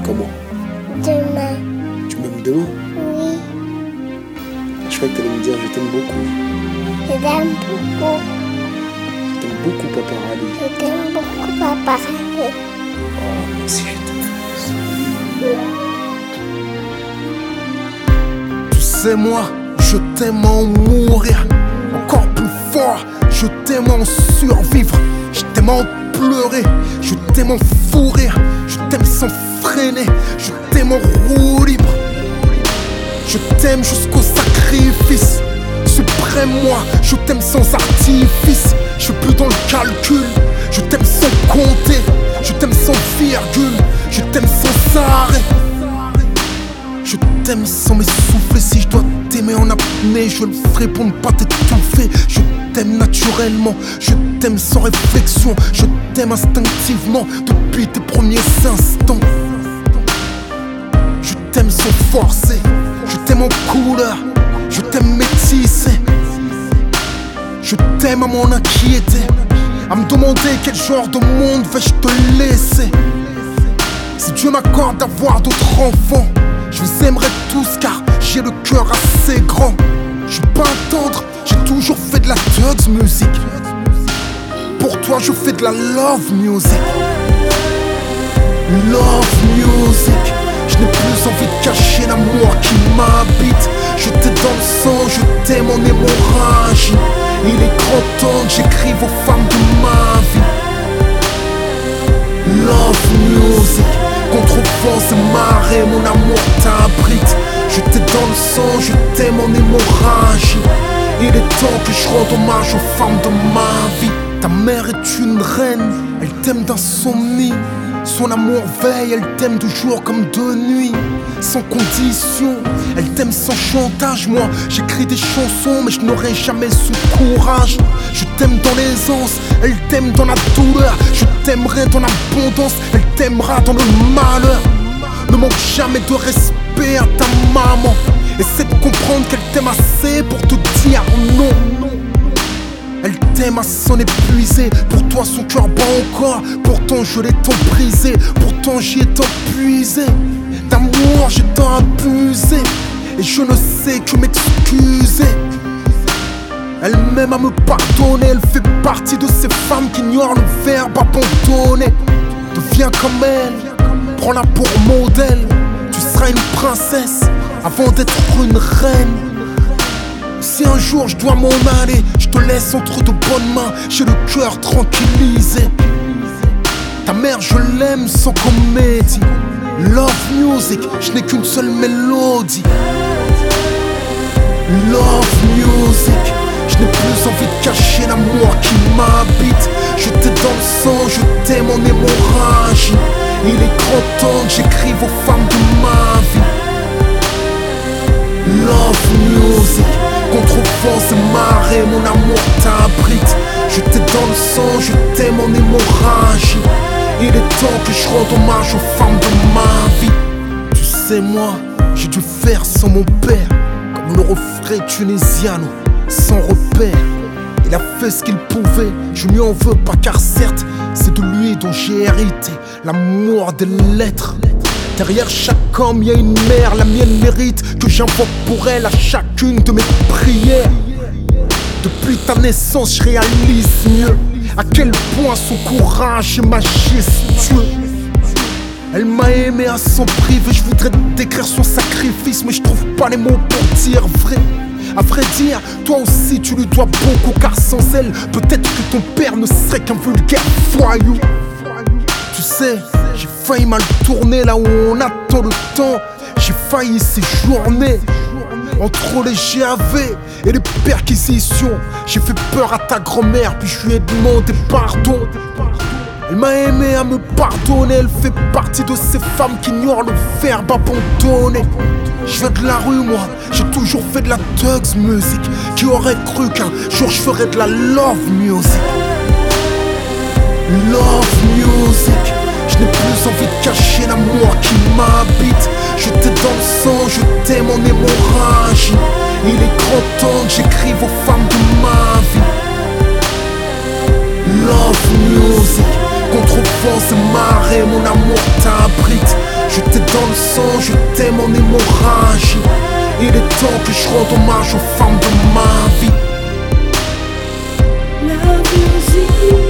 Comment? Demain. Tu m'aimes demain? Oui. Je crois que tu allais me dire je t'aime beaucoup. Je t'aime beaucoup. Je t'aime beaucoup, Papa Rally. Je t'aime beaucoup, Papa Rally. Oh, merci, je t'aime. Tu sais, moi, je t'aime en mourir. Encore plus fort, je t'aime en survivre. Je t'aime en pleurer, je t'aime en fou rire. Je t'aime sans freiner, je t'aime en roue libre. Je t'aime jusqu'au sacrifice. Suprême moi, je t'aime sans artifice. Je suis plus dans le calcul. Je t'aime sans compter. Je t'aime sans virgule. Je t'aime sans arrêt. Je t'aime sans m'essouffler. Si je dois t'aimer en apnée, je le ferai pour ne pas t'étouffer. Je t'aime naturellement, je t'aime sans réflexion. Je t'aime instinctivement depuis tes premiers instants. Je t'aime sans forcer, je t'aime en couleur, je t'aime métissé. Je t'aime à m'en inquiéter, à me demander quel genre de monde vais-je te laisser. Si Dieu m'accorde d'avoir d'autres enfants, je vous aimerai tous car j'ai le cœur assez grand. Je suis pas un tendre, j'ai toujours fait de la thugs music. Pour toi je fais de la love music. Love music. Je n'ai plus envie de cacher l'amour qui m'habite. Je t'ai dans le sang, je t'aime en hémorragie. Il est grand temps que j'écrive aux femmes de ma vie. Love music. Contre vents et marées, mon amour t'abrite. Je t'ai dans le sang, je t'aime en hémorragie. Il est temps que je rende hommage aux femmes de ma vie. Ta mère est une reine, elle t'aime d'insomnie. Son amour veille, elle t'aime de jour comme de nuit. Sans condition, elle t'aime sans chantage. Moi, j'écris des chansons, mais je n'aurai jamais ce courage. Je t'aime dans l'aisance, elle t'aime dans la douleur. Je t'aimerai dans l'abondance, elle t'aimera dans le malheur. Ne manque jamais de respect à ta maman. Essaie de comprendre qu'elle t'aime assez pour te dire non. Elle t'aime à s'en épuiser. Pour toi son cœur bat encore. Pourtant je l'ai tant brisé. Pourtant j'y ai tant puisé. D'amour j'ai tant abusé. Et je ne sais que m'excuser. Elle m'aime à me pardonner. Elle fait partie de ces femmes qui ignorent le verbe abandonner. Deviens comme elle, prends-la pour modèle. Tu seras une princesse avant d'être une reine. Si un jour je dois m'en aller, je te laisse entre de bonnes mains. J'ai le cœur tranquillisé. Ta mère je l'aime sans comédie. Love music, je n'ai qu'une seule mélodie. Love music. Je n'ai plus envie de cacher l'amour qui m'habite. Je t'ai dans le sang, je t'aime en hémorragie. Il est grand temps que j'écrive aux femmes de ma vie. Love music. Contre vents et marées, mon amour t'abrite. Je t'ai dans le sang, je t'aime en hémorragie. Il est temps que je rende hommage aux femmes de ma vie. Tu sais moi, j'ai dû faire sans mon père. Comme le refrain tunisiano, sans repère. Il a fait ce qu'il pouvait, je lui en veux pas car certes c'est de lui dont j'ai hérité l'amour des lettres. Derrière chaque homme y a une mère, la mienne mérite que j'invoque pour elle à chacune de mes prières. Depuis ta naissance je réalise mieux à quel point son courage est majestueux. Elle m'a aimé à s'en priver, je voudrais décrire son sacrifice mais je trouve pas les mots pour dire vrai. À vrai dire, toi aussi tu lui dois beaucoup car sans elle, peut-être que ton père ne serait qu'un vulgaire voyou. Tu sais, j'ai failli mal tourner là où on attend le temps. J'ai failli séjourner entre les GAV et les perquisitions. J'ai fait peur à ta grand-mère puis je lui ai demandé pardon. Elle m'a aimé à me pardonner. Elle fait partie de ces femmes qui ignorent le verbe abandonner. Je viens de la rue moi, j'ai toujours fait de la thugs music. Qui aurait cru qu'un jour je ferais de la love music. Love music. Je n'ai plus envie de cacher l'amour qui m'habite. Je t'ai dans le sang, je t'aime en hémorragie. Il est grand temps que j'écrive aux femmes de ma vie. Love music. Contre vents et marées, mon amour t'abrite. Je t'ai dans le sang, je t'aime en hémorragie. Il est temps que je rende hommage aux femmes de ma vie. La musique.